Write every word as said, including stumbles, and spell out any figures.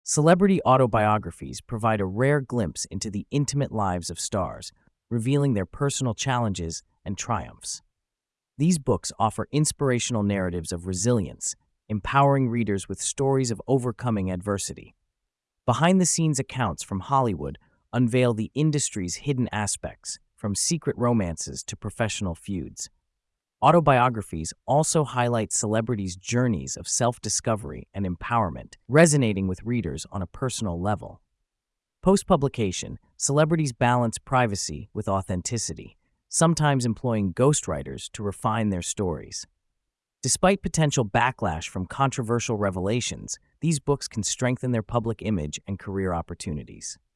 Celebrity autobiographies provide a rare glimpse into the intimate lives of stars, revealing their personal challenges and triumphs. These books offer inspirational narratives of resilience, empowering readers with stories of overcoming adversity. Behind-the-scenes accounts from Hollywood unveil the industry's hidden aspects, from secret romances to professional feuds. Autobiographies also highlight celebrities' journeys of self-discovery and empowerment, resonating with readers on a personal level. Post-publication, celebrities balance privacy with authenticity, sometimes employing ghostwriters to refine their stories. Despite potential backlash from controversial revelations, these books can strengthen their public image and career opportunities.